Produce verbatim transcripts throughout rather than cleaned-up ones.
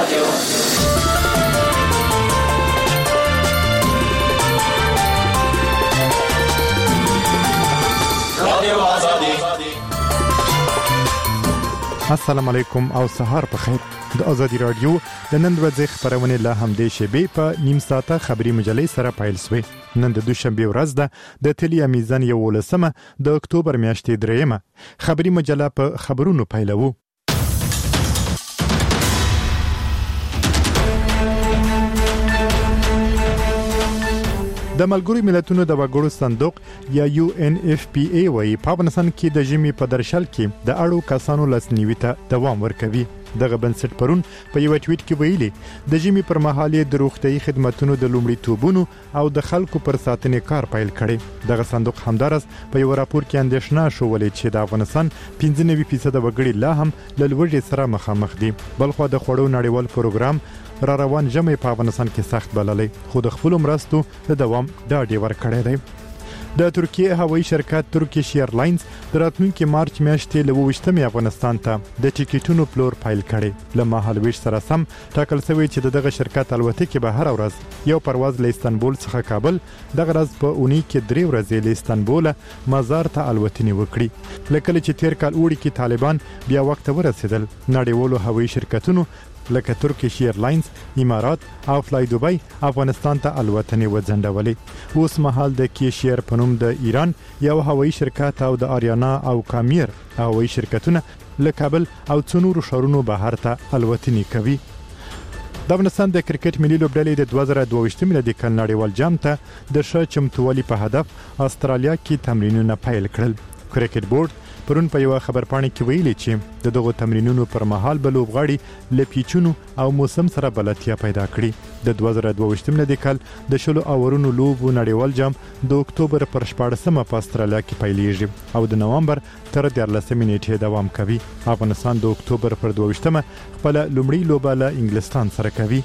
رادیو رادیو آزادی. السلام علیکم او سهار په خیر. د آزادی رادیو د نن ورځې خبرونه له همدې شیبې په نیم ساعته خبري مجلې سره پیل شوې. نن د دوشنبه ورځ ده د تلیا میزان یو ولسمه د اکتوبر میاشتې دریمه. خبري مجله په خبرونو پیلوو. د ملګرو ملتونو د وګړو صندوق یا یو ان اف پی ای وايي په افغانستان کې د ژمي په درشل کې د اړو کسانو لاسنیوي ته دوام ورکوي. دغه بنسټ پرون په یو ټویټ کې ویلي د ژمي پر مهال د روغتيایي خدماتو د لومړیتوبونو او د خلکو پر ساتنې کار پیل کړي. دغه صندوق همدارس په یو راپور کې اندېښنه شولې چې د افغانستان پنځه نوي فیصد وګړي لا هم له لوږې سره مخامخ دي. بلخو د خوړو نړیوال پروګرام را روان ژمي په افغانستان کې سخت بللې، خو د خپل مرستو د دوام ډاډ ورکړی دی. د ترکیه هوایي شرکت ترکیش ایرلاینز د راتلونکي مارچ میاشتې له ویشتمې افغانستان ته د ټیکټونو پلور فایل کړي. له مهالویش سره سم ټاکل شوی چې دغه شرکت الوتکې به هر ورځ یو پرواز له استانبول څخه کابل، دغه ورځ په اونۍ کې درې ورځې له استانبول مزار ته الوتنې وکړي. لکه چې تیر کال اوړي کې طالبان بیا وخت ورسېدل، نړیوالو هوایي شرکتونو لکه ترکیش ایرلاینز، امارات او فلای دوبای افغانستان ته الوتنې وځنډولې. اوس مهال د کیشیر په نوم د ایران یو هوایي شرکت او د آریانا او کامیر هوایي شرکتونه له کابل او څنورو ښارونو بهر ته الوتنې کوي. د افغانستان د کرکټ ملي لوبډلې د دوه زره دوه ویشت ملي د کال نړیوال جام ته د ښه چمتووالي په هدف استرالیا کې تمرینونه پیل کړل. کرکټ بورډ پرون په یو خبرپاڼه کې ویلي چې د دغو تمرینونو پر مهال به لوبغاړي له پیچونو او موسم سره بلدتیا پیدا کړي. د دوه زره دوه ویشت ملي د کال د شلو اورونو لوبو نړیوال جام د اکتوبر پر شپاړسمه په استرالیا کې پیلېږي او د نوامبر تر دیارلسمې نیټې دوام کوي. افغانستان د اکتوبر پر دوه ویشتمه خپل لومړی لوبه له انګلستان سره کوي.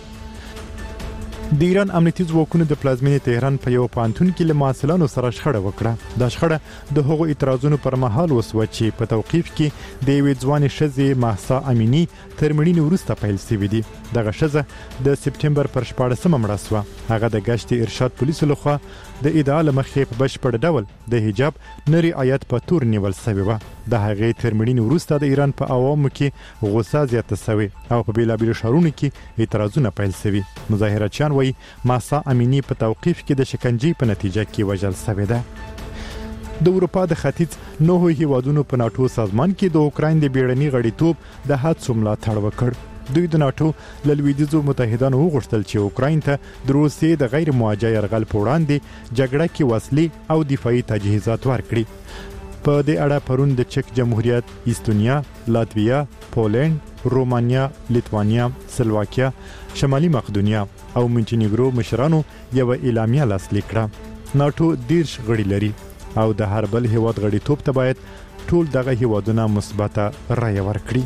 د ایران امنیتي ځواکونو د پلازمینې تهران په یو پانتون کې له محصلانو سره شخړه وکړه. دا شخړه د هغو اعتراضونو پر مهال وسوه چې په توقیف کې د یوې ځوانې ښځې مهسا امینی تر مړینې وروسته پیل شوې دي. دغه ښځه د سپټمبر پر شپاړسمه مړه شوه. هغه د ګشت ارشاد پولیسو لخوا د ادعا له مخې په بشپړ ډول د حجاب نه رعایت په تور نیول شوی و. د هغې تر مړینې وروسته د ایران په عوامو کې غوسه زیاته شوې او په بیلابیلو ښارونو کې اعتراضونه پیل شوي. مظاهرچیان وایي مهسا امینی په توقیف کې د شکنجې په نتیجه کې وژل شوې ده. د اروپا د ختیځ نهو هیوادونو په ناټو سازمان کې د اوکراین د بیړني غړیتوب د هڅو ملاتړ وکړ. دوی د ناټو له لویدیځو متحدانو وغوښتل چې اوکراین ته د روسیې د غیر موجه یرغل په وړاندې جګړه کې وسلې او دفاعي تجهیزات ورکړي. په دې اړه پرون د چک جمهوریت، ایستونیا، لاتویا، پولند، رومانیا، لیتوانیا، سلواکیا، شمالي مقدونیا او مونټینیګرو مشرانو یو اعلامیه لاسلیک کړه. ناټو دیرش غړي لري او د هر بل هیواد غړیتوب ته باید ټول دغه هیوادونه مثبته رایه ورکړي.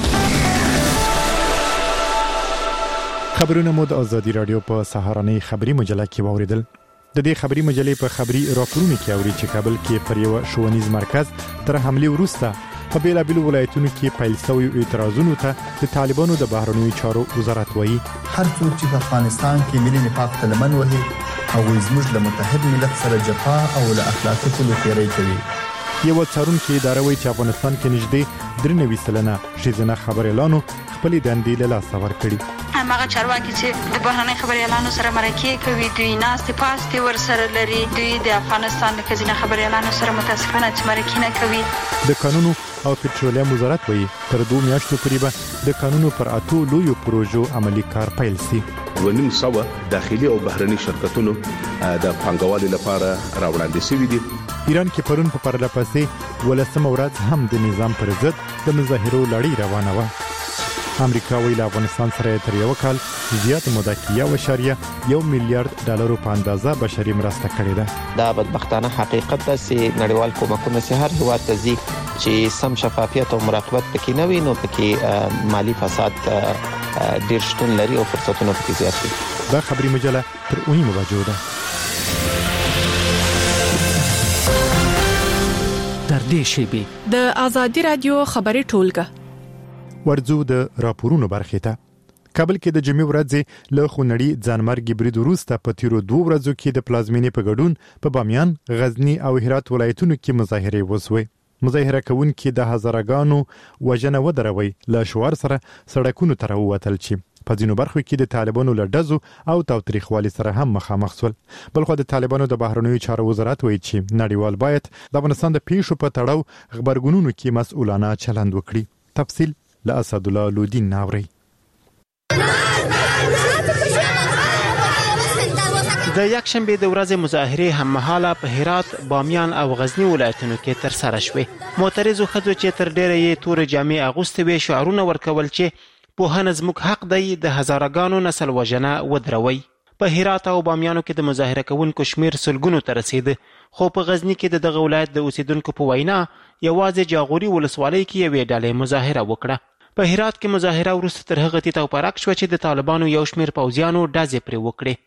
خبرونه مو د آزادی رادیو په سهارنۍ خبري مجله کې واوریدل. د دې خبري مجلې په خبري راپورونو کې اوري چې کابل کې پر یو ښوونیز مرکز تر حمله وروسته په بیلابیلو ولایتونو کې پیل شوی اعتراضونو ته د طالبانو د بهرنیو چارو وزارت وایي هر څوک چې په افغانستان کې ملي نفاق ته لمن وهي هغوی زموږ له متحد ملت سره جفا او له اخلاقي پولو تېری کوي. یو څارونکي اداره وایي چې افغانستان کې نږدې درې نوي سلنه ښځینه خبریالانو خپلې دندې له لاسه ورکړي. هماغه چارواکي چې د بهرنۍ خبریالانو سره مرکې کوي، دوی ناستې پاستې ورسره لري، دوی د افغانستان د ښځینه خبریالانو سره متاسفانه چې مرکې نه کوي. د قانونو او پټرولیم وزارت وایي تر دوه میاشتو پورې به د قانونو پر اتو لویو پروژو عملي کار پیل شي. ونیم سوه داخلي او بهرني شرکتونو د پانګوالۍ لپاره راوړاندې شوي دي. ایران کې پرون په پرله پسې ولسمه ورځ هم د نظام پر ضد د مظاهرو لړۍ روانه وه. امریکا ویل افغانستان سره تر یو کال زیات موده کې یو اشاریه یو میلیارډ ډالرو په اندازه بشري مرسته کړې ده. دا بدبختانه حقیقت ده چې نړیوال کومکونه چې هر هیواد ته ځي چې سم شفافیت او مراقبت پکې نه وي، نو پکې مالی فساد ډیر شتون لري او فرصتونه پکې زیات دي. دا خبري مجله تر اونۍ بجو ده. در دې شیبې د آزادی رادیو خبري ټولګه ورځو د راپورونو برخې ته. کابل کې د جمعې ورځې له خونړي ځانمرګي برید وروسته په تیرو دوه ورځو کې د پلازمینې په ګډون په بامیان، غزنی او هرات ولایتونو کې مظاهرې وسوې. مظاهره کوونکي د هزارګانو وژنه ودروي له شعار سره سړکونو ته راووتل چې په ځینو برخو کې د طالبانو له ډزو او تاوتریخوالي سره هم مخامخ شول. بلخو د طالبانو د بهرنیو چارو وزارت وایي چې نړیوال باید د افغانستان د پیښو په تړاو خبرګونونو کې مسؤلانه چلند وکړي. تفصیل له اسد الله لودین ناوري. د یکشنبه د ورځې مظاهره هم مهاله په هرات، بامیان او غزنی ولایتونو کې تر سره شوې. معترضو ښځو چې تر ډیره یې تور جامې اغوستې وې شعارونه ورکول چې پوهنه زموږ حق دی، د هزارګانو نسل وژنه ودروي. په هرات او بامیانو کې د مظاهره کوونکو شمیر سلګونو ته رسید، خو په غزنی کې د دغه ولایت د اوسیدونکو په وینا یوازې جاغوري ولسوالۍ کې یوې ډلې مظاهره وکړه. په هرات کې مظاهره وروسته تر هغه تیت او پرک شو چې د طالبانو یو شمیر پوځیانو ډزې پرې وکړې.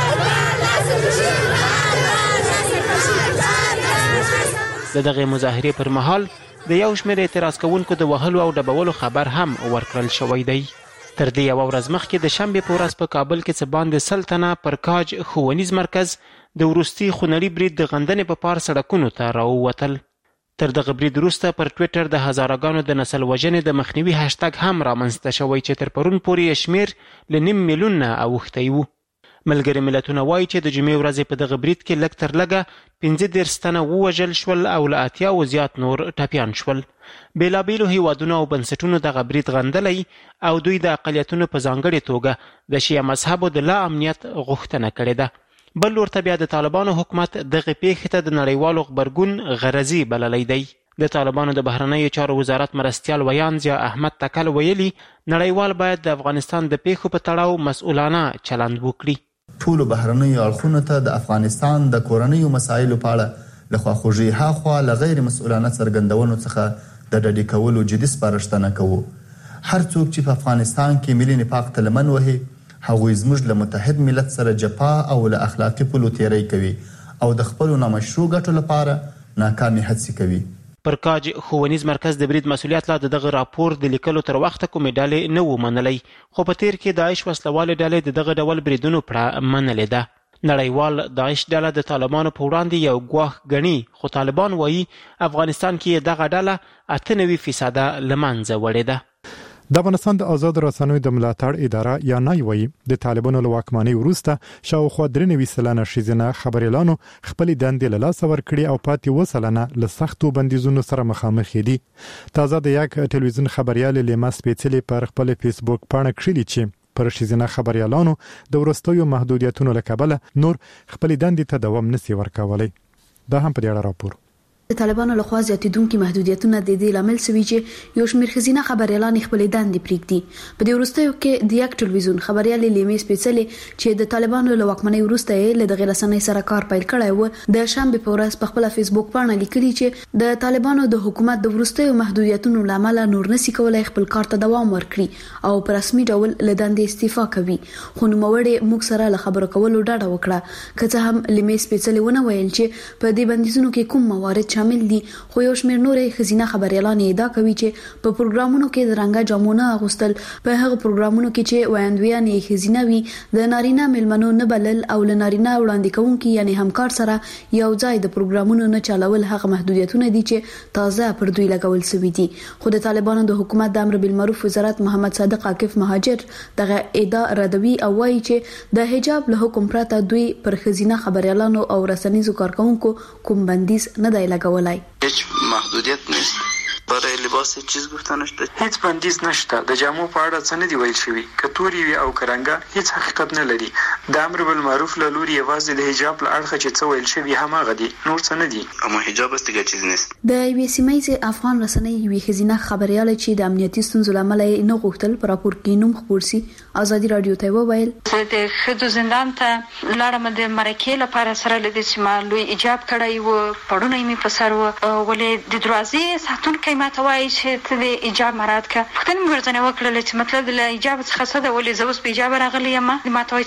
د دغه مظاهرې پر مهال د یو شمیر اعتراض کوونکو د وهلو او ډبولو خبر هم ورکړل شوی دی. تر دې یو ورځ مخکې د شنبې په ورځ په کابل کې څه باندې سل تنه پر کاج ښوونیز مرکز د وروستي خونړي برید د غندنې په پار سړکونو ته راووتل. تر دغه برید وروسته پر ټویټر د هزارګانو د نسل وژنې د مخنیوي هشتګ هم رامنځته شوی چې تر پرون پورې شمیر له نیم میلیون نه اوښتی و. ملګري ملتونه وایي چې د جمعې ورځې په دغه برید کې لږ تر لږه پنځه دېرش تنه ووژل شول او له اتیاو زیات نور ټپیان شول. بېلابېلو هیوادونو او بنسټونو دغه برید غندلی او دوی د اقلیتونو په ځانګړې توګه د شیعه مذهبو د لا امنیت غوښتنه کړې ده. بل ورته بیا د طالبانو حکومت دغه پیښې ته د نړیوالو غبرګون غرضي بللی دی. د طالبانو د بهرنیو چارو وزارت مرستیال ویان ضیا احمد تکل ویلي نړیوال باید د افغانستان د پیښو په تړاو مسؤلانه چلند وکړي. ټولو بهرنیو اړخونو ته د افغانستان د کورنیو مسایلو په اړه له خواخوږۍ هاخوا له غیر مسؤلانه څرګندونو څخه د ډډې کولو جدي سپارښتنه کوو. هر څوک چې په افغانستان کې ملي نفاق ته لمن وهي هغوی زموږ له متحد ملت سره جفا او له اخلاقي پولو تیری کوي او د خپلو نامشروع ګټو لپاره ناکامې هڅې کوي. پر کاج ښوونیز مرکز د برید مسؤلیت لا د دغه راپور د لیکلو تر وخته کومې ډلې نه و منلی، خو په تیر کې داعش وسلوالې ډلې د دغه ډول بریدونو پړه منلې ده. نړیوال داعش ډله د طالبانو په وړاندې یو ګواښ ګڼي، خو طالبان وایي افغانستان کې دغه ډله اته نوي فیصده له منځه وړې ده. د افغانستان د آزاد رسنیو د ملاتړ اداره یا نای وایي د طالبانو له واکمنۍ وروسته شاوخوا درې نوي سلنه ښځینه خبریالانو خپلې دندې له لاسه ورکړې او پاتې اووه سلنه له سختو بندیزونو سره مخامخ دي. تازه د یک ټلویزیون خبریال لیما سپیڅلې پر خپل فیسبوک پاڼه کړلې چې پر ښځینه خبریالانو د وروستیو محدودیتونو له کبله نور خپلې دندې ته دوام نشي ورکولی. دا هم په دې اړه راپور. د طالبانو لخوا زیاتېدونکي محدودیتونه د دې لامل شوي چې یو شمېر ښځینه خبریالانې خپلې دندې پرېږدي. په دې وروستیو کې د یک ټلویزیون خبریالې لیمې سپیڅلې چې د طالبانو له واکمنۍ وروسته یې له دغې رسنۍ سره کار پیل کړی و د شنبې په ورځ په خپله فیسبوک پاڼه لیکلي چې د طالبانو د حکومت د وروستیو محدودیتونو له امله نور نشي کولی خپل کار ته دوام ورکړي او په رسمي ډول له دندې استعفا کوي. خو نوموړې موږ سره له خبرو کولو ډډه وکړه. که څه هم لیمې سپیڅلې ونه ویل چې په دې بندیزونو کې کوم موارد شامل دي، خو یو شمېر نورې ښځینه خبریالانې ادعا کوي چې په پروګرامونو کې د رنګه جامونه اغوستل، په هغه پروګرامونو کې چې ویاندویانې ښځینه وي د نارینه میلمنو نه بلل او له نارینه وړاندې کوونکي یعنې همکار سره یو ځای د پروګرامونو نه چلول هغه محدودیتونه دي چې تازه پر دوی لګول شوي دي. خو د طالبانو د حکومت د امر بالمعروف وزارت محمد صادق عاکف مهاجر دغه ادعا ردوي او وایي چې د حجاب له حکم پرته دوی پر ښځینه خبریالانو او رسنیزو کارکوونکو کوم بندیز نه دی لګولی. هیچ محدودیت نیست. برای لباس چیز گفته نشده، هیڅ بندیز نشته. د جامو په اړه څه نه دی ویل شوي، که تورې وي او که رنګه هیڅ حقیقت نه لري. د امر بالمعروف له لوري یوازې د حجاب له اړخه چې څه ویل شوي هماغه دي، نور څه نه دي. اما حجاب است دیگه چیز نیست. د یوې سیمه افغان رسنۍ یوې ښځینه خبریاله چې د امنیتي ستونزو له امله نه غوښتل په راپور کې نوم خپور سي ازادي رادیو ته وویل د ښځو زندان ته لاړم د مرکې لپاره سره له دې چې ما لوی ایجاب کړی و، پړونه مې په سر و، ولې د دروازې ساتونکی ماته وایي چې ته د ایجاب مراعات کړه. پوښتنې مې ورڅخه وکړله چې مطلب له ایجاب څخه څه ده، ولې زه اوس په ایجاب راغلی یم؟ ماته وایي چې نه مخ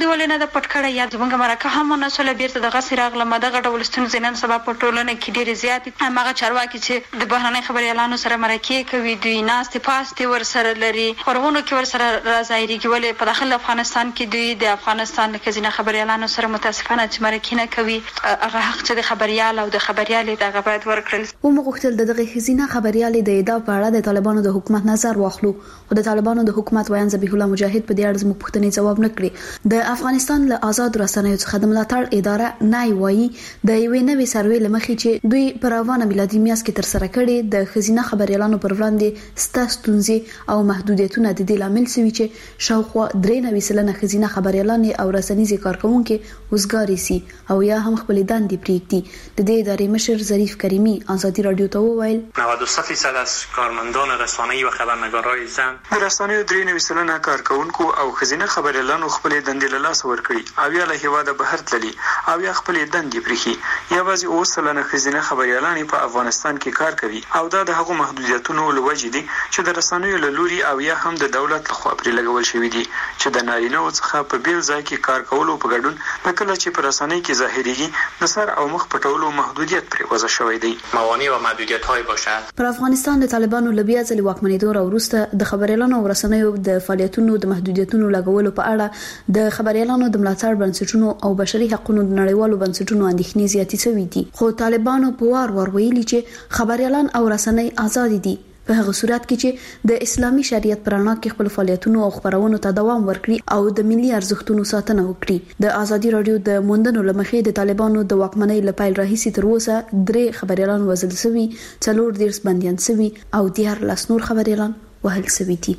دی ولې نه د پټ کړی یا زموږ مرکه هم نه سول بیرته د غسی راغله مده غډول ستونزې نن سبا په ټولنه کې ډېرې زیاتې هغه چارواکي چې د بهرنۍ خبريالانو سره مرکه کوي دوی ناستې پاستې ور سره لري خبرونو کې ور سره راځي ولې په داخل افغانستان کې دوی د افغانستان د خزینه خبريالانو سره متاسفانه چې مرکه نه کوي هغه حق چې د خبريال او د خبريالې دغه باید ورکړل. و مغختل دغه خزینه خبريالې د ادعا په اړه د طالبانو د حکومت نظر واخلو او د طالبانو د حکومت ویان ذبیح الله مجاهد په دې اړه زموږ پوښتنې جواب نه کړي. د افغانستان له آزاد رسنیو څخه د ملاتړ اداره نه وایي د یوې نوې سروې لمخې چې دوی پر روانه میلادي میاشت کې تر سره کړي د خزینه خبريالانو پر وړاندې ستاستونزي او محدودیتونه د دې لامل شوي چې شاوخوا درې نوي سلنه خزینه خبريالان او رسنیزي کارکونکو وزګاری سي او یا هم خپل دندې پریږدي. د دې ادارې مشر ظریف کریمی ازادي رادیو ته وویل نود و سه درصد از کارمندان رسانه‌ای و خبرنگارای زن د رسنیو درې نوي سلنه کارکونکو او خزینه خبريالانو خپل دندې له لاس ورکړي او یا له هیواده بهر تللي او یا خپل دندې پریخي یا بعضي اوس سلنه خزینه خبريالان په افغانستان کې کار کوي او دا د هغو محدودیتونو لوجې دي چې د رسنیو له لوري او یا هم د دولت لخوا پرې لګول شوی دي چې د نارینه څخه په بیل ځای کې کار کولو په ګډون د کله چې په رسنۍ کې ظاهريږي د سر او مخ پټولو محدودیت پرې وضع شوی دی. موانع و محدودیت‌های باشد. پر افغانستان د طالبانو لبیا ځل واکمنېدو وروسته د خبريالانو او رسنیو د فعالیتونو د محدودیتونو لګولو په اړه د خبريالانو د ملاتړ بنسټونو او بشري حقوقو د نړیوالو بنسټونو اندېښنې زیاتې شوې دي. خو طالبانو په وار وار ویلي چې خبريالان او رسنۍ آزاد دي په هغه صورت کې چې د اسلامي شریعت پرانا کې خپل فعالیتونو او خبرونو ته دوام ورکړي او د ملي ارزښتونو ساتنه وکړي. د ازادي رادیو د موندنو لمخې د طالبانو د واکمنۍ لپاره راهیسي تر اوسه درې خبريالان وژل شوي څلور دیرش بنديان شوي او دیار لاس نور خبريالان وهل شوي دي.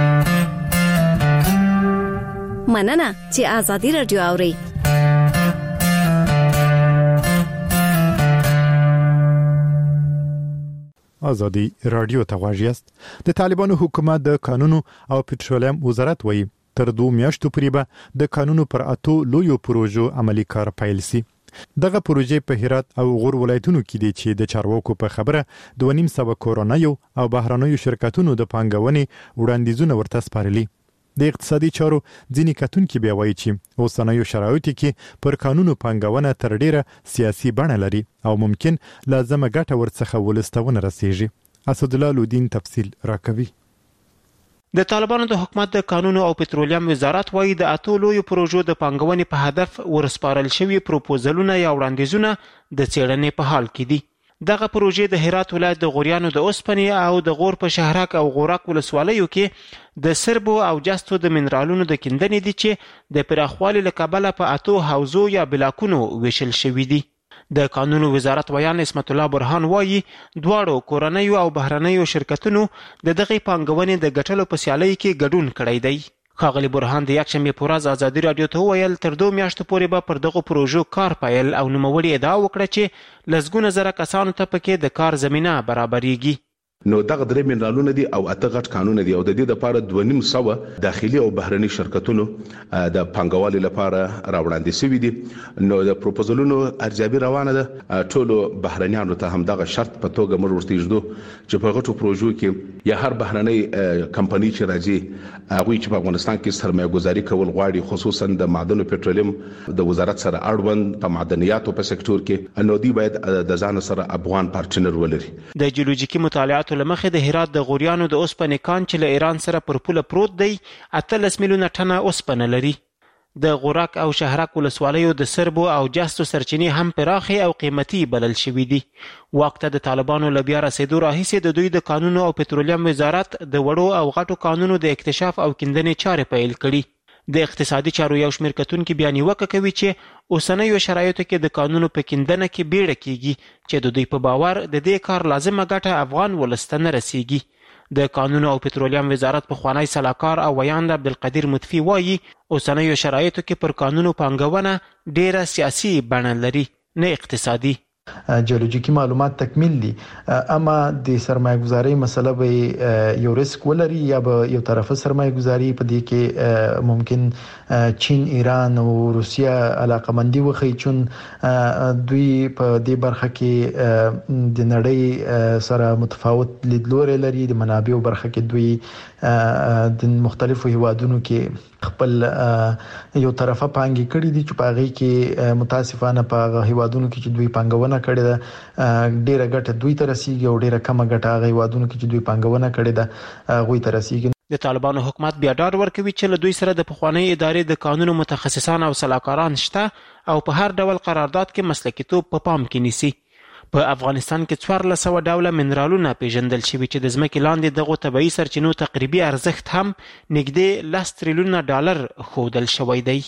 مننه چې ازادي رادیو اوري. ازادي رادیو ته غواړئ. د طالبانو حکومت د قانون او پټرولیم وزارت وایي تر دوه میاشتو پورې به د قانون پر اتو لویو پروژو عملی کار پیل شي. دغه پروژې په هرات او غور ولایتونو کې دي چې د چارواکو په خبره دوه نیم سوه کورنیو او بهرنیو شرکتونو د پانګونې وړاندیزونه ورته سپارلي. د اقتصادي چارو ځینې کتونکي بیا وایي چې اوسنیو شرایطو کې پر قانونو پانګونه تر ډیره سیاسي بڼه لري او ممکن لازمه ګټه ورڅخه ولستونه رسیږي. اسد الله لودین تفصیل راکوي. د طالبانو د حکومت د قانون او پټرولیم وزارت وایي د اتو لویو پروژو د پانګونې په هدف ورسپارل شوي پروپوزلونه یا وړاندیزونه د څېړنې په حال کې دي. دغه پروژې د هرات ولایت د غوریانو د اوسپنې او د غور په شهرک او غورک ولسوالیو کې د سربو او جستو د منرالونو د کیندنې دي چې د پراخوالي له کبله په اتو حوزو یا بلاکونو ویشل شوي دي. د قانون وزارت ویان اسمت الله برهان وایي دواړو کورنیو او بهرنیو شرکتونو د دغه پانګونې د ګټلو په سیالۍ کې ګډون کړی دی. ښاغلي برهان د یکشنبې په ورځ ازادي رادیو ته وویل تر دوه میاشتو پورې به پر دغو پروژو کار پیل او نوموړي ادعا وکړه چې لسګونه زره کسانو ته پکې د کار زمینه برابرېږي. نو دغه درې منرالونه دي او اته غټ قانون دي او د دې لپاره دوه نیم سوه داخلي او بهرني شرکتونو د پانګوالي لپاره راوړاندې شوي دي. نو د پروپوزلونو ارزیابي روانه ده. ټولو بهرنیانو ته هم دغه شرط په توګه موږ ورته یږدو چې په غټو پروژو کې یا هر بهرنۍ کمپنۍ چې راځي هغوی چې په افغانستان کې سرمایه ګذاري کول غواړي خصوصا د معدن او پټرولیم د وزارت سره اړوند په معدنیاتو په سکتور کې نو دی باید د ځان سره افغان پارتنر ولري. د جیولوژیکي مطالعات لمخې د هرات د غوریانو د اوسپنې کان چې له ایران سره پر پوله پروت دی اتلس میلیونه ټنه اوسپنه لري. د غورک او شهرک ولسوالیو د سربو او جستو سرچینې هم پراخې او قیمتي بلل شوي دي. واک ته د طالبانو له بیا رسېدو راهیسې د دوی د قانون او پټرولیم وزارت د وړو او غټو کانونو د اکتشاف او کیندنې چارې پیل کړي. د اقتصادي چارو یو شمېر کتونکي بیا نیوکه کوي چې اوسنیو شرایطو کې د قانونو په کیندنه کې بیړه کیږي چې د دوی په باور د دې کار لازمه ګټه افغان ولس ته نه رسیږي. د قانون او پټرولیم وزارت پخوانی سلاکار او ویاند عبدالقدیر مطفی وایي اوسنیو شرایطو کې پر قانونو پانګونه ډیره سیاسي بڼه لري نه اقتصادي. جیولوژیکی معلومات تکمیل دي اما د سرمایه گذاری مسله به یو ریسک ولري یا به یو طرفه سرمایه گذاری په دې کې ممکن چین ایران او روسیا علاقمندي وخی چون دوی په دې برخه کې د نړۍ سره متفاوت لیدلوري لري. د منابعو برخه کې دوی د مختلفو هیوادونو کې خپل یو طرفه پانګي کړې دي چې پاغي کې متاسفانه په هیوادونو کې چې دوی پانګونه کړې ده ډیره ګټه دوی ته رسیږي او ډیره کم ګټه هغه هیوادونو کې چې دوی پانګونه کړې ده غوي ته رسیږي. د طالبانو حکومت بیا ډاډ ورکوي چې له دوی سره د پخوانی ادارې د قانونو متخصصان او سلاکاران شته او په هر ډول قرارداد کې مسلکیتوب په پام کې نیسي. په افغانستان کې څوارلس سوه ډوله منرالونه پیژندل شوي چې د ځمکې لاندې دغو طبیعي سرچینو تقریبي ارزښت هم نږدې لس تریلیونه ډالر ښودل شوی دی.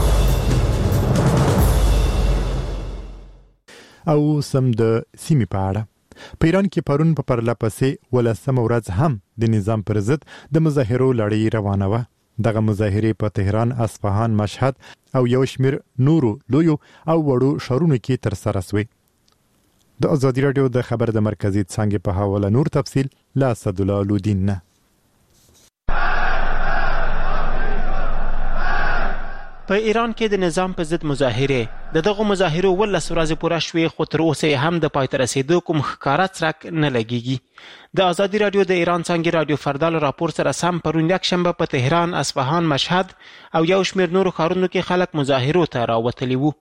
او سم د سیمې په اړه په ایران کې پرون په پرله پسې ولسمه ورځ هم د نظام پر ضد د مظاهرو لړۍ روانه وه. دغه مظاهرې په تهران، اصفهان، مشهد او یو شمېر نورو لویو او وړو ښارونو کې ترسره شوې. د ازادي راډیو د خبر د مرکزي څانګې په حواله نور تفصیل له اسدالله لودین نه. په ایران کې د نظام په ضد مظاهرې د دغه مظاهرو ولس ورځې پوره شوې خو تر اوسه هم د پای ته رسېدو کوم ښکاره څرک نه لګېږي. د ازادي راډیو د ایران څانګې راډیو فردا له راپور سره سم پرون یکشنبه په تهران، اصفهان، مشهد او یو شمېر نورو ښارونو کې خلک مظاهرو ته راوتلي وو.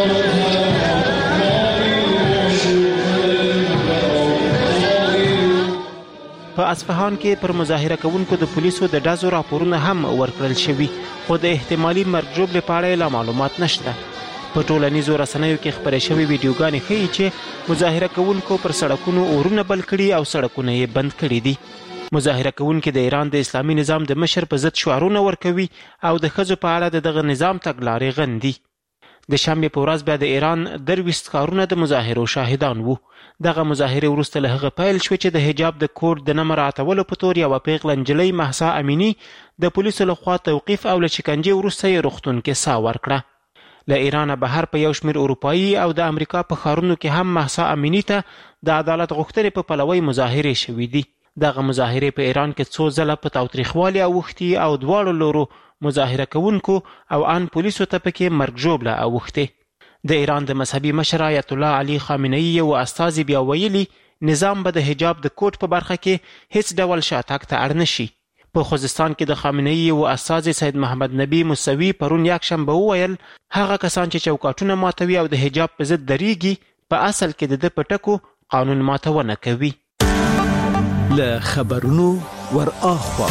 په اصفهان کې پر مظاهره کوونکو د پولیسو د ډزو راپورونه هم ورکړل شوي خو د احتمالي مرګ ژوبلې په اړه لا معلومات نشته. په ټولنیزو رسنیو کې خپرې شوې ویډیوګانې ښیي چې مظاهره کوونکو پر سړکونو اورونه بل کړي او سړکونه یې بند کړي دي. مظاهره کوونکي د ایران د اسلامي نظام د مشر په ضد شعارونه ورکوي او د ښځو په اړه د دغه نظام تګلارې غندي. د شنبې په ورځ بیا د ایران درویشت ښارونه د مظاهرو شاهدان وو. دغه مظاهرې وروسته له هغه پیل شوې چې د حجاب د کوډ د نه مراعاتولو په تور یوه پیغله نجلۍ مهسا امینی د پولیسو لخوا توقیف او له شکنجې وروسته یې روغتون کې ساه ورکړه. له ایرانه بهر په یو شمېر اروپایي او د امریکا په ښارونو کې هم مهسا امینی ته د عدالت غوښتنې په پلوۍ مظاهرې شوي دي. دغه مظاهرې په ایران کې څو ځله په تاوتریخوالي اوښتي او دواړو لورو مظاهره کوونکو او ان پولیسو ته پکې مرګ ژوبله اوښتې. د ایران د مذهبي مشر آیت الله علي خامنه‌ای یو استازي بیا ویلي نظام به د حجاب د کوټ په برخه کې هیڅ ډول شاتګ ته اړ نشي. په خوزستان کې د خامنه‌ای یو استازي سید محمد نبی موسوي پرون یکشنبه وویل هغه کسان چې چوکاټونه ماتوي او د حجاب په ضد درېږي په اصل کې د ده په ټکو قانون ماتونه کوي. له خبرونو ور اخوا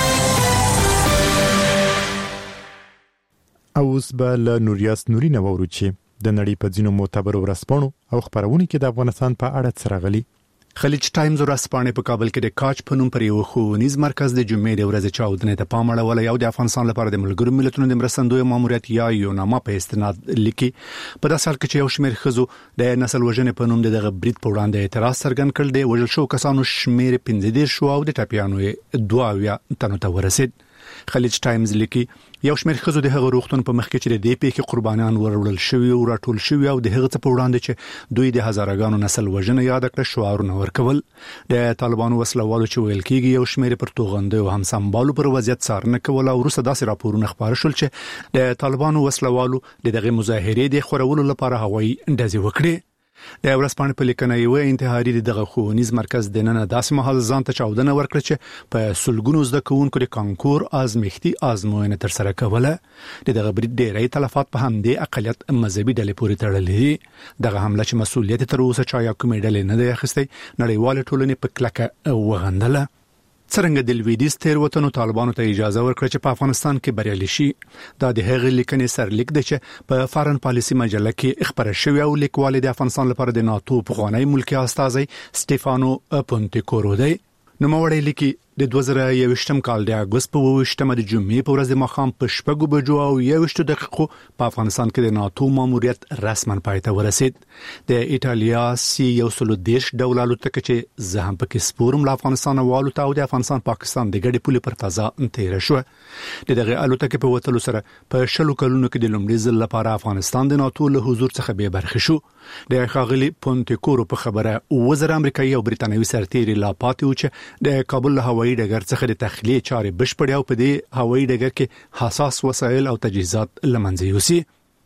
اوس به له نوریاس نوري نه وورو چې د نړۍ په ځینو معتبرو ورځپاڼو او خبرونو کې د افغانستان په اړه څه راغلي. خلیج ټایمز ورځپاڼه په کابل کې د کاچ په نوم پر یو ښوونیز مرکز د جمعې د ورځې چاودنې ته پام اړولی او د افغانستان لپاره د ملګرو ملتونو د مرستندوی ماموریت یا یوناما په استناد لیکي. په داسې حال کې چې یو شمېر ښځو د نسل وژنې په نوم د دغه برید په وړاندې اعتراض څرګند کړ دی. وژل شو کسانو شمېر پنځه دېرش شو او د ټپیانو یې دوه اویا تنو ته ورسید. خلیج ټایمز لیکي یو شمېر ښځو د هغه روغتون په مخ کې چې د دې پیښې قربانیان وروړل شوي او راټول شوي او د هغه څه په وړاندې چې دوی د هزارګانو نسل وژنه یاد کړ شعارونه ورکول. د طالبانو وسلوالو چې ویل کېږي یو شمېر پر توغندي او هم سمبالو پر وضعیت څارنه کوله او وروسته داسې راپورونه خبر شول چې د طالبانو وسلوالو د دغه مظاهرې د خورولو لپاره هوایي ډزې وکړې. د ورځپاڼې په لیکنه یو انتحاري دغه ښوونیز مرکز د نن داسې مهال ځان ته چاودنه ورکړه چې په سلګونو زده کوونکو د کانکور ازمایښتي ازموینه تر سره کوله. دغه برید ډېری تلفات په همدې اقلیت مذهبي ډلې پورې تړلې دي. دغه حمله چې مسؤلیت تر اوسه چا یا کومې ډلې نه دی اخیستی نړیوال ټولنې په کلکه وغندله. څرنګه د لویدیځ تیروتنو طالبانو ته اجازه ورکړه چې په افغانستان کې بریالي شي. دا د هغې لیکنې سرلیک دی چې په فارن پالیسي مجله کې خبره شوې او لیکوال د افغانستان لپاره د ناتو پخوانی ملکی استازی سټيفانو پونتیکورو دی. نوموړی لیکي د دوه زره یوویشتم کال د اګوست په اوویشتمه د جمعې په ورځ د ماښام په شپږو بجو او یوویشتو دقیقو په افغانستان کې د ناتو ماموریت رسما پای ته ورسید. د ایټالیا سی یو سلو دېرش ډول الوتکه چې زه هم پکې سپورم له افغانستان والوته او د افغانستان پاکستان د ګډې پولې پر فضا تېره شوه. د دغه الوتکې په وتلو سره په شلو کلونو کې د لومړي ځل لپاره افغانستان د ناتو له حضور څخه بې برخې شو. د ښاغلي پونتیکورو په خبره اووه زره امریکایي او برتانوي سرتیري لا پاتې و چې د کابل له هوایي ډګر څخه د تخلیه چارې بشپړې او په دې هوایي ډګر کې حساس وسایل او تجهیزات لمنځه یوسي.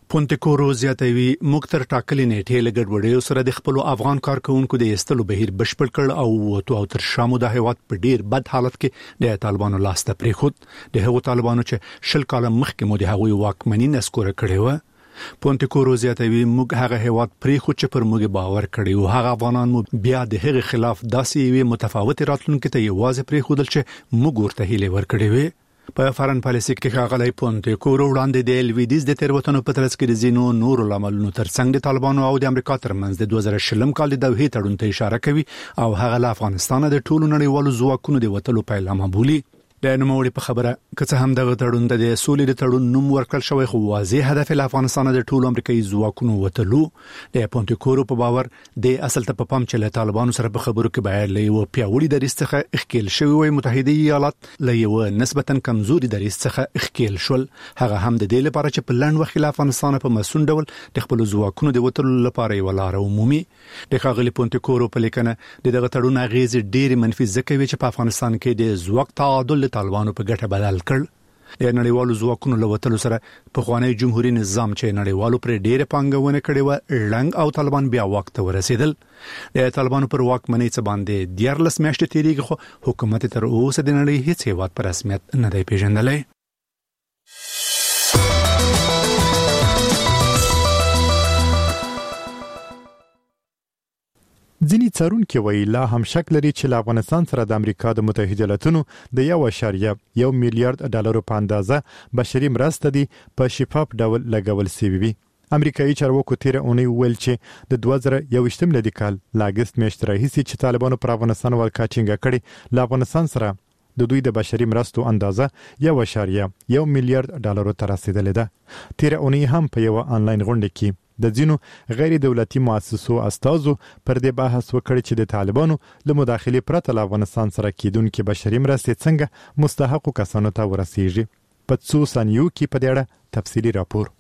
پونتکورو زیاتوي مکتر ټاکلې نیټې لګړوړې سره د خپل افغان کارکونکو د استلو بهیر بشپړ کړ او تو او تر شامو د هیواد په ډیر بد حالت کې د طالبانو لاس ته پریخود د هغو طالبانو چې شل کال مخکې مو د هغوی واکمنۍ نسکوره کړې و. پونتکورو زیاتوي موږ هغه هیواد پریخود چې پر موږ باور کړی او هغه افغانان مو بیا د هغه خلاف داسې وی متفاوت راتلونکو ته یوازې پریخودل چې موږ ورته هیله ورکړې وي. په فارن پالیسي کې ښاغلی پونتکورو وړاندې د لویدیز د تیروتنو په ترڅ کې د ځینو نورو لاملونو ترڅنګ د طالبانو او د امریکا ترمنځ د دوه زره شلم کال د دوحې تړون ته اشاره کوي او هغه له افغانستان د ټولو نړیوالو ځواکونو د وتلو پیلامه بولي. د نوموړي په خبره که هم دغه تړون د سولې د تړون نوم ورکړل شوی خو واضح هدف له افغانستان د ټولو امریکایي ځواکونو وتلو. د پونتکورو په باور د اصل ته په پام چې له طالبانو سره په خبرو کې باید له یو پیاوړي دریځ څخه اخکیل شوی وي متحده ایالات له یو نسبتا کمزوري دریځ څخه اخکیل شول. هغه هم د دې لپاره چې په لنډ وخت له افغانستان په مسون ډول د خپل ځواکونو د وتلو لپاره یو لار عمومي. د ښاغلي پونتکورو په لیکنه دغه تړون اغیز ډېر منفي ځکه وي چې په افغانستان کې د ځواک تعادل طالبانو په ګټه بدل کړ. د نړیوالو ځواکونو له وتلو سره په خوانی جمهوریت نظام چې نړیوالو پر ډېر پانګونه کړې و لنګ او طالبان بیا وخت ته ورسېدل. د طالبانو پر واکمنۍ څخه باندې دیارلس میاشتې تیریږي خو حکومت تر اوسه د نړۍ هیڅ هیواد پر رسمیت نه دی پیژندلی. ځینی څارونکي وایي لا هم شک لري چې له افغانستان سره د امریکا د متحده ایالاتونو د یو اشاریه یو میلیارډ ډالرو په اندازه بشري مرسته دي په شفاف ډول لګول شوی وي. امریکایي چارواکو تیر اونۍ ویل چې د دوه زره یوویشتم لدی کال لاګست میاشتې راهیسې چې طالبانو پر افغانستان ورکاچینګه کړي له افغانستان سره د دوی د بشري مرستو اندازه یو اشاریه یو میلیارډ ډالرو ته رسیدلې ده. تیر اونۍ هم په یو آنلاین غونډه کې د ځینو غیر دولتي مؤسسو استازو پر دې بحث وکړ چې د طالبانو له مداخلې پرته له افغانستان سره کېدونکې بشري مرستې څنګه مستحقو کسانو ته ورسیږي. په څو ثانیو کې په دې اړه تفصیلي راپور.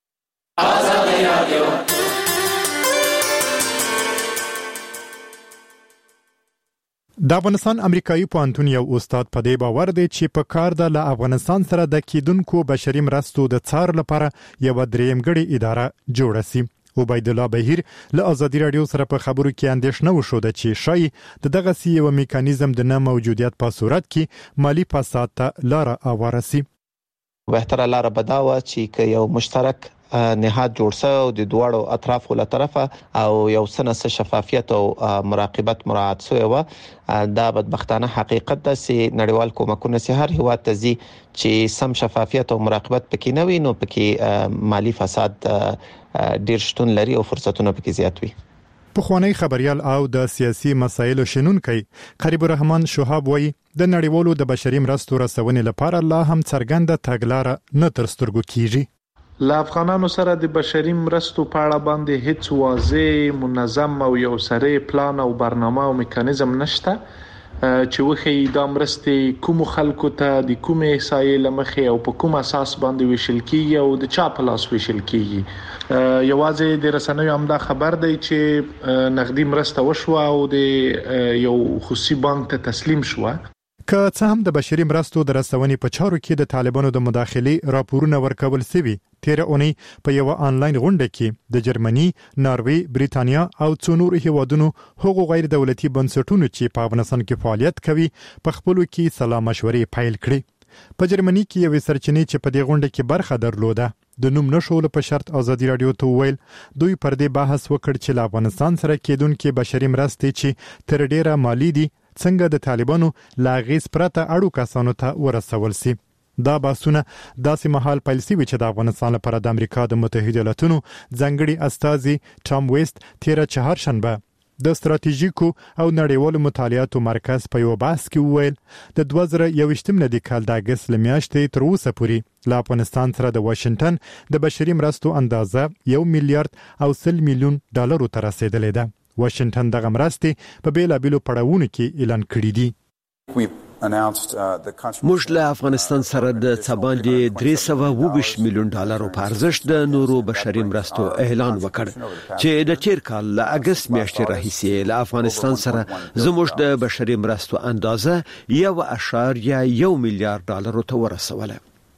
د افغانستان امریکایي پوهنتون یو استاد په دې باور دی چې په کار د له افغانستان سره د کېدونکو بشري مرستو د څار لپاره یو درېمګړې اداره جوړه شي. عبید الله بهیر له ازادي رادیو سره په خبرو کې اندېښنه وښوده چې شاید د دغه سی یو میکانیزم د نه موجودیت په صورت کې مالی فساد ته لار هواره شي. بهتره لار بداوه چې یو مشترک نهاد جوړ شو او د دوړو اطرافو له طرفه او یو سنه شفافیت او مراقبت مراعات شوی و. دا بدبختانه حقیقت ده چې نړیوال کومکونه سي هر هیواد ته زی چې سم شفافیت او مراقبت پکې نه وي نو پکې مالی فساد ډیر شتون لري او فرصتونه پکې زیات وي. پخوانی خبريال او د سیاسي مسایلو شنونکي قریب الرحمن شهاب وایي د نړیوالو د بشري مرستو رسونې لپاره لا هم څرګنده تګلارې نه تر سترګو کیږي. له افغانانو سره د بشري مرستو په اړه باندې هیڅ واضح منظم او یو سره پلان او برنامه او میکانیزم نشته چې وخی د مرستې کوم خلکو ته د کوم احصایې لمخې او په کوم اساس باندې ویشل کیږي او د چا په لاس ویشل کیږي. یوازې د رسنیو هم دا خبر دی چې نقدي مرسته وشو او د یو خصوصي بانک ته تسلیم شو. که څه هم د بشري مرستو د رسونې په چارو کې د طالبانو د مداخلې راپورونه ورکول شوي، تیر اونۍ په یو آنلاین غونډه کې د جرمني، ناروې، بریتانیا او څو نور هیوادونو هغو غیر دولتي بنسټونو چې په افغانستان کې فعالیت کوي په خپلو کې سلا مشورې پیل کړې. په جرمني کې یو سرچینې چې په دې غونډه کې برخه درلوده د نوم نشول په شرط ازادي رادیو ته ویل دوی پر دې بحث وکړ چې له افغانستان سره کېدونکې بشري مرستې چې تر ډیره مالی دي څنګه د طالبانو لا غیز پرته اړو کسانو ته ورسول سي. دا بحثونه داسې مهال پیل شوي چې د افغانستان لپاره د امریکا د متحده ایالاتونو ځانګړي استازي ټام ویست تیره چهارشنبه د ستراتیژیکو او نړیوالو مطالعاتو مرکز په یو بحث کې وویل د دوه زره یوویشتم لدی کال د اګست له میاشتې تر اوسه پورې له افغانستان سره د واشنگټن د بشري مرستو اندازه یو میلیارډ او سل میلیون ډالرو ته رسیدلې ده. واشنگټن دغه مرستې په بیلابیلو پړاوونو کې اعلان کړي دي. موږ له افغانستان سره د څباندې درې سوه اوه ویشت میلیون ډالرو په ارزښت د نورو بشري مرستو اعلان وکړ چې د تیر کال له اګست میاشتې راهیسې له افغانستان سره زموږ د بشري مرستو اندازه یو اشاریه یو میلیارډ ډالرو ته ورسوله.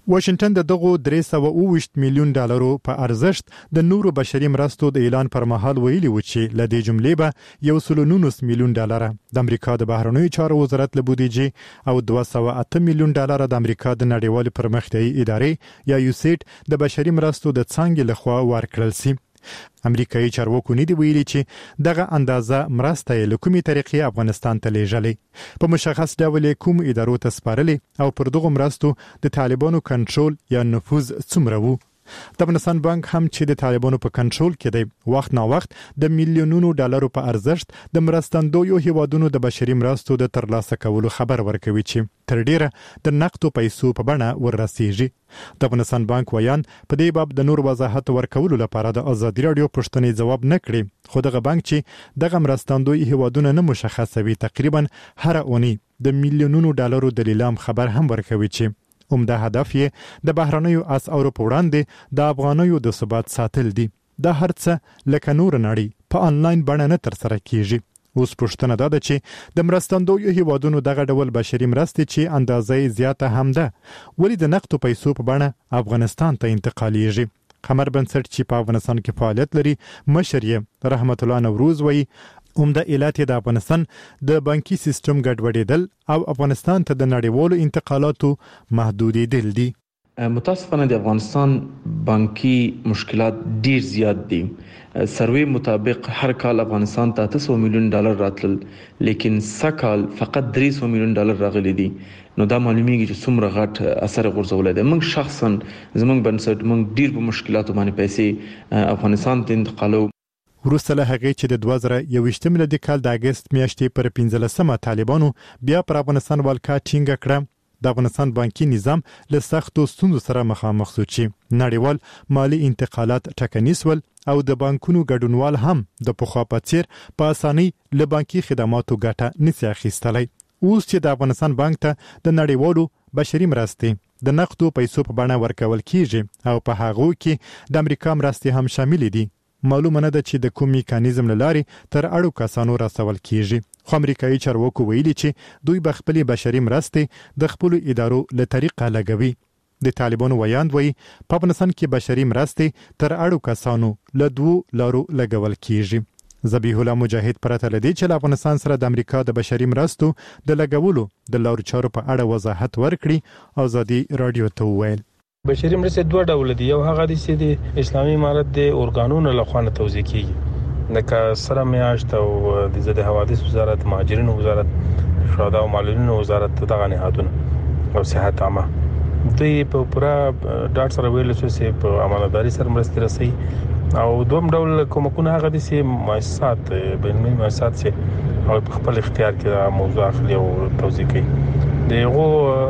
واشنگټن د دغو درې سوه او اووه میلیون ډالرو په ارزښت د نورو بشري مرستو د اعلان پر مهال ویلي و چې ل دې جملې به یو سل نولس میلیون ډالر د امریکا د بهرنیو چارو وزارت له بودیجې او دوه سوه اته میلیون ډالر د امریکا د نړیوال پرمختیايي ادارې یا یوسیډ د بشري مرستو د څانګې لخوا ورکړل شي. امریکایي چارواکو نه دی ویلي چې دغه اندازه مرسته له کومې طریقې افغانستان ته لیږلې په مشخص ډول کوم ادارو ته سپارلې او پر دغه مرستو د طالبانو کنټرول یا نفوذ څومره وو. د افغانستان بانک هم چې د طالبانو په کنټرول کې دی وخت نا وخت د میلیونونو ډالرو په ارزښت د مرستندویو هیوادونو د بشري مرستو د ترلاسه کولو خبر ورکوي چې تر ډیره د نقدو پیسو په بڼه وررسیږي. د افغانستان بانک ویان په دې باب د نور وضاحت ورکولو لپاره د ازادي رادیو پښتنې جواب نه کړي، خو دغه بانک چې دغه مرستندوی هیوادونه نه مشخصوي تقریبا هر اونۍ د میلیونونو ډالرو د لیلام خبر هم ورکوي چې عمده هدف یې د بهرنیو اسعارو په وړاندې د افغانیو د ثبات ساتل دي. د هر څه لکه نور نړۍ په انلاین بڼه نه تر سره کیږي. اوس پوښتنه ده چې د مرستندویو هیوادونو دغه ډول بشري مرستې چې اندازې زیاته هم ده ولې د نقدو پیسو په بڼه افغانستان ته انتقالیږي. قمر بنسټ چې په افغانستان کې فعالیت لري مشر یې رحمت الله نوروز وایي عمده علت د افغانستان د بانکي سیستم ګډوډېدل او افغانستان ته د نړیوالو انتقالاتو محدودېدل دي. متاسفانه د افغانستان بانکي مشکلات ډیر زیات دي. سروې مطابق هر کال افغانستان ته اته سوه میلیون ډالر راتلل، لیکن سکال فقط درې سوه میلیون ډالر راغلي دي. نو دا معلومیږي چې څومره غټ اثر غورځولای دی. موږ شخصا زموږ بنسټ موږ ډیر په مشکلاتو باندې پیسې افغانستان ته انتقالو. وروسته له هغې چې د دوه زره یوویشتم میلادي کال د اګست میاشتې پر پنځلسمه طالبانو بیا پر افغانستان ولکه ټینګه کړه، د افغانستان بانکي نظام له سختو ستونزو سره مخامخ شو چې نړیوال مالی انتقالات ټکنیس ول او د بانکونو ګډونوال هم د پخوا په څیر په اسانۍ له بانکي خدماتو ګټه نشي اخیستلی. اوس چې د افغانستان بانک ته د نړیوالو بشري مرستې د نقدو پیسو په بڼه ورکول کیږي او په هغو کې د امریکا مرستې هم شامل دي، معلومه نه ده چې د کوم میکانیزم لارې تر اړو کسانو رسول کیږي. خو امریکایي چارواکو ویلي چې دوی به خپلې بشري مرستې د خپلو ادارو له طریقه لګوي. د طالبانو ویاند وایي په افغانستان کې بشري مرستې تر اړو کسانو له دوو لارو لګول کیږي. ذبیح الله مجاهد پرته لدی چې له افغانستان سره د امریکا د بشري مرستو د لګولو د لارو چارو په اړه وضاحت ورکړي ازادي رادیو ته وویل بشري مرستې دوه ډول دي. یو هغه دي چې د اسلامي امارت د اورګانونو له خوا توزیع کیږي، لکه سره میاشت او د ضد حوادث وزارت، مهاجرینو وزارت، شهدا او معلولینو وزارت، دغه نهادونه او صحت عامه دوی په پورا ډاټ سره ویل چې په امانتداري سره مرستې رسي. او دوم ډول کومکونه هغه دي چې مؤسسات بین‌المللي مؤسسات چې او په خپل اختیار کې موضوع اخلي او توزیع کوي. دغه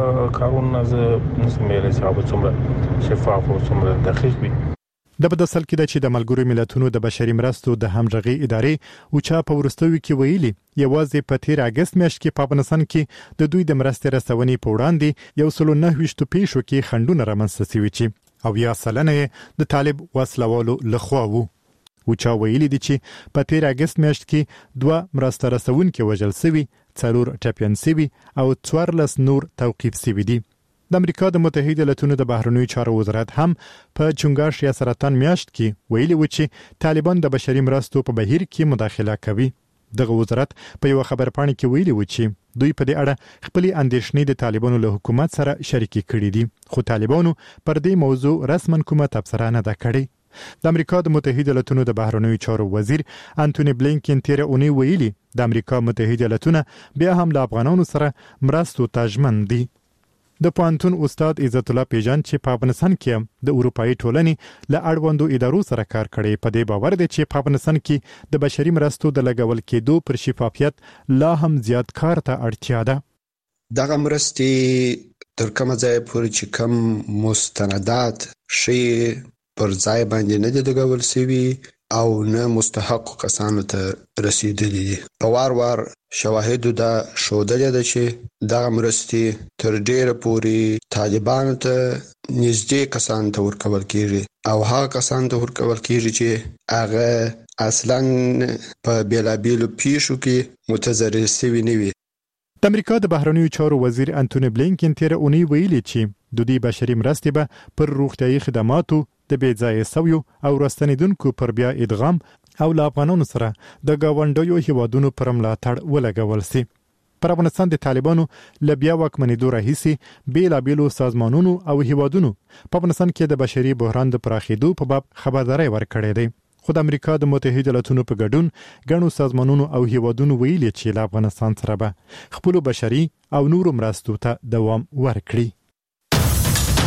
کارونه زه نسم ویلی چې څومره شفاف او څومره دقیق وي. د بدسل کې د چې د ملګرو ملتونو د بشري مرستو د همغږي ادارې او چا په ورستوي کې ویلي یوازې په تیر اگست میاشت کې په افغانستان کې د دوی د مرستې رسونې په وړاندې یو سل نه ویشت پیښو کې خندونه رامنځته شوي چې او یا سلنه د طالب وسلوالو لخوا وو. او چا ویلي دي چې په تیر اگست میاشت کې دوه مرسته رسونکي وژل شوي، څلور ټپیان شوي او څوارلس نور توقیف شوي دي. د امریکا د متحده ایالاتونو د بهرنیو چارو وزارت هم په چنګاش یا سرطان میاشت کې ویلي و چې طالبان د بشري مرستو په بهیر کې مداخله کوي. دغه وزارت په یو خبرپاڼه کې ویلي و چې دوی په دې اړه خپل اندېښنې د طالبانو له حکومت سره شریکې کړې دي، خو طالبانو پر دې موضوع رسما کومه تبصره نه ده کړې. د امریکا د متحده ایالاتونو د بهرنیو چارو وزیر انټونی بلینکن تیر اونۍ ویلي د امریکا متحده ایالاتونه بیا هم له افغانانو سره مرستو ته ژمن دي. د پوهنتون استاد عزت الله پیجان چې په افغانستان کې د اروپאי ټولنې له اړوندو ادارو سره کار کړي په دې باور دي چې په افغانستان کې د بشري مرستو د لګول کېدو پر شفافیت لا هم زیات کار ته اړتیا ده. دغه مرستې تر کومه ځای پورې چې کم مستندات شي پر ځای باندې نه دي لګول شوي او نه مستحق کسانو ته رسیدلي دي. په وار وار شواهدو دا ښودلې ده چې دغه مرستې تر ډیره پورې طالبانو ته نږدې کسانو ته ورکول کیږي او هغه کسانو ته ورکول کیږي چې هغه اصلا په بیلابیلو پیښو کې متضرر شوي نه وي. د امریکا د بهرنیو چارو وزیر انټونی بلینکن تیر اونۍ ویلي چې د دې بشري مرستې به پر روغتيایي خدماتو د بېځایه سویو او راستنیدونکو پر بیا ادغام او له افغانانو سره د گاونډیو هیوادونو پر ملاتړ ولګول سي. پر افغانستان د طالبانو له بیا واکمنېدو راهیسې بیلابېلو سازمانونو او هیوادونو په افغانستان کې د بشري بحران د پراخېدو په باب خبرداری ورکړې ده. خو د امریکا د متحده ایالاتونو په ګډون ګڼو سازمانونو او هیوادونو ویلي چې له افغانستان سره به خپل بشري او نورو مرستو ته دوام ورکړي.